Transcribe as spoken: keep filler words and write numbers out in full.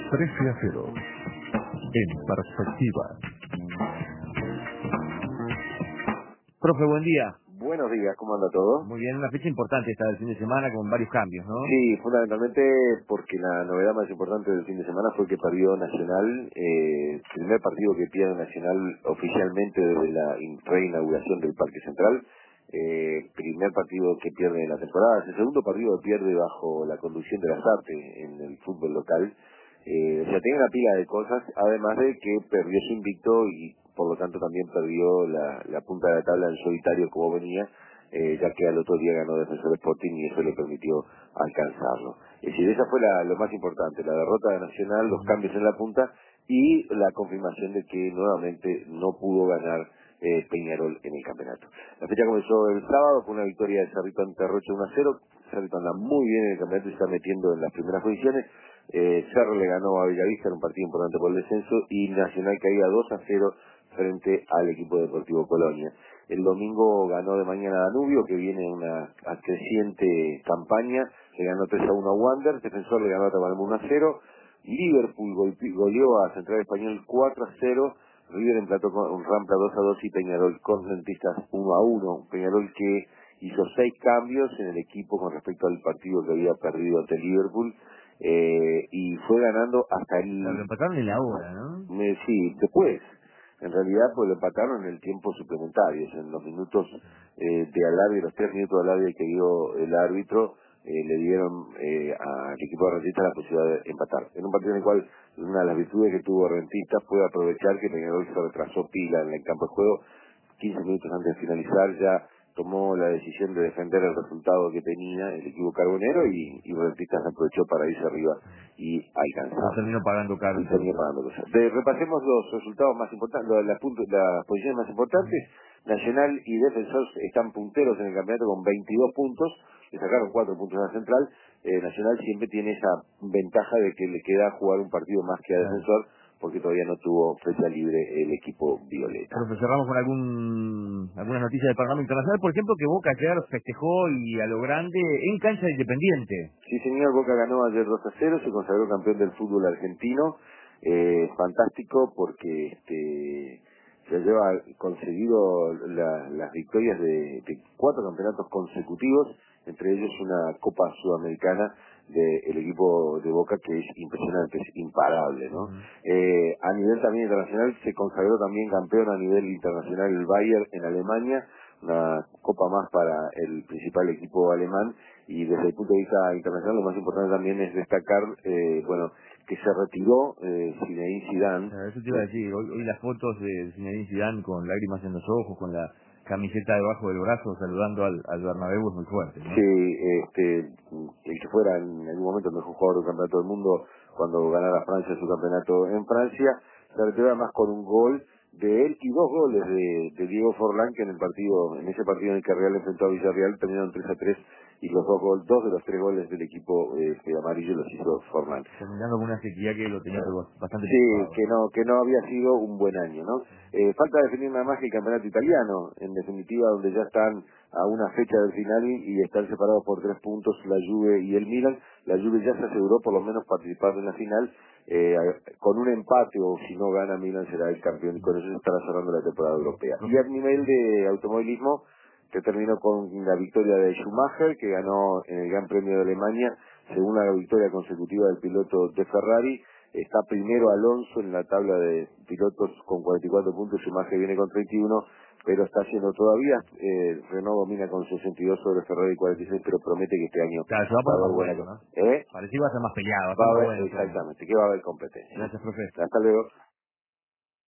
trece a cero. En perspectiva. Profe, buen día. Buenos días, ¿cómo anda todo? Muy bien, una fecha importante esta del fin de semana con varios cambios, ¿no? Sí, fundamentalmente porque la novedad más importante del fin de semana fue que perdió Nacional, eh, primer partido que pierde Nacional oficialmente desde la in- reinauguración del Parque Central, eh, primer partido que pierde en la temporada, el segundo partido que pierde bajo la conducción de Lasarte en el fútbol local. Eh, o sea, tiene una pila de cosas, además de que perdió su invicto y por lo tanto también perdió la, la punta de la tabla en solitario como venía, eh, ya que al otro día ganó Defensor Sporting y eso le permitió alcanzarlo. Es decir, esa fue la, lo más importante, la derrota de Nacional, los cambios en la punta y la confirmación de que nuevamente no pudo ganar eh, Peñarol en el campeonato. La fecha comenzó el sábado con una victoria de Cerrito ante Rocha uno a cero. Cerrito anda muy bien en el campeonato y está metiendo en las primeras posiciones. Eh, Cerro le ganó a Bellavista en un partido importante por el descenso y Nacional caía dos a cero frente al equipo deportivo Colonia. El domingo ganó de mañana Danubio, que viene en una creciente campaña, le ganó tres a uno a Wander, Defensor le ganó a Tabaramba uno a cero, Liverpool golpe, goleó a Central Español cuatro a cero, River empató con Rampla dos a dos y Peñarol con Rentistas uno a uno, Peñarol que hizo seis cambios en el equipo con respecto al partido que había perdido ante Liverpool, eh, y fue ganando hasta el... Lo empataron en la hora, ¿no? Me, sí, después. En realidad, pues lo empataron en el tiempo suplementario, en los minutos eh, de alargue, los tres minutos de alargue que dio el árbitro, eh, le dieron eh, al equipo de Rentistas la posibilidad de empatar. En un partido en el cual una de las virtudes que tuvo Rentistas fue aprovechar que Peñarol se retrasó pila en el campo de juego, quince minutos antes de finalizar ya tomó la decisión de defender el resultado que tenía el equipo carbonero y, y Rentistas aprovechó para irse arriba y alcanzar. Lo terminó pagando caro. Y terminó pagando cosas. De, repasemos los resultados más importantes, los- las, punto- las posiciones más importantes. Nacional y Defensor están punteros en el campeonato con veintidós puntos, le sacaron cuatro puntos a la Central. Eh, Nacional siempre tiene esa ventaja de que le queda jugar un partido más que a Defensor, porque todavía no tuvo fecha libre el equipo violeta. Profe, cerramos con algún alguna noticia del panorama internacional, por ejemplo, que Boca ayer festejó y a lo grande en cancha de Independiente. Sí, señor, Boca ganó ayer dos a cero, se consagró campeón del fútbol argentino. Eh, fantástico porque este se lleva conseguido la, las victorias de, de cuatro campeonatos consecutivos, entre ellos una Copa Sudamericana del equipo de Boca que es impresionante, es imparable, ¿no? Uh-huh. Eh, a nivel también internacional se consagró también campeón a nivel internacional el Bayern en Alemania, una copa más para el principal equipo alemán, y desde el punto de vista internacional lo más importante también es destacar, eh, bueno, que se retiró eh, Zinedine Zidane. Ah, Eso te iba a decir, hoy, hoy las fotos de Zinedine Zidane con lágrimas en los ojos, con la camiseta debajo del brazo, saludando al, al Bernabéu es muy fuerte, ¿no? Sí, este, el que fuera en algún momento el mejor jugador del campeonato del mundo cuando ganara Francia su campeonato en Francia, se retiró además con un gol de él y dos goles de, de Diego Forlán, que en el partido, en ese partido en el que Real enfrentó a Villarreal terminaron tres a tres, y los dos gol, dos de los tres goles del equipo este, amarillo los hizo Forlán. Terminando con una sequía que lo tenía todo bastante Sí, preocupado. que no, que no había sido un buen año, ¿no? Eh, falta definir nada más que el campeonato italiano, en definitiva, donde ya están a una fecha del final y, y están separados por tres puntos la Juve y el Milan. La Juve ya se aseguró por lo menos participar en la final, eh, con un empate o si no gana Milan será el campeón y con eso se estará cerrando la temporada europea. Y a nivel de automovilismo, que terminó con la victoria de Schumacher, que ganó en el Gran Premio de Alemania, segunda victoria consecutiva del piloto de Ferrari. Está primero Alonso en la tabla de pilotos con cuarenta y cuatro puntos, Schumacher viene con treinta y uno, pero está haciendo todavía, eh, Renault domina con sesenta y dos sobre Ferrari cuarenta y seis, pero promete que este año Claro, se va a va a poner haber más buena bueno, co- ¿no? ¿Eh? Parece que va a ser más peleado, va a Va ser a más haber, bueno. exactamente, que va a haber competencia. Gracias, profe. Hasta luego.